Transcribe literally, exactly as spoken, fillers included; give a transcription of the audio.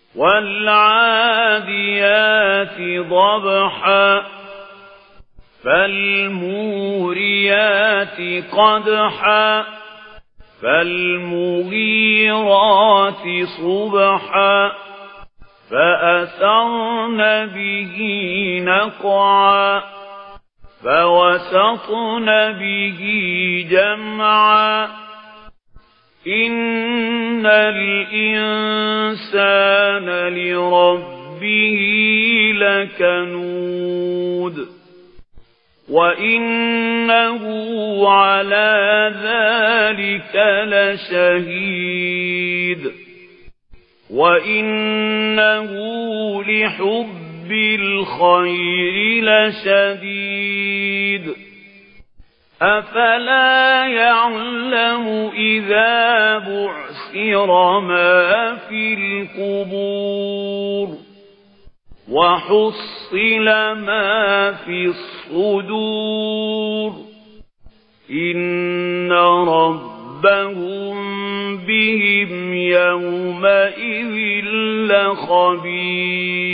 والعاديات ضبحا فالموريات قدحا فالمغيرات صبحا فأثرن به نقعا فوسطن به جمعا إن الإنسان لربه لكنود وإنه على ذلك لشهيد وإنه لحب الخير لشديد أفلا يعلم إذا بعثر ما في القبور وحصل ما في الصدور إن ربهم بهم يومئذ لخبير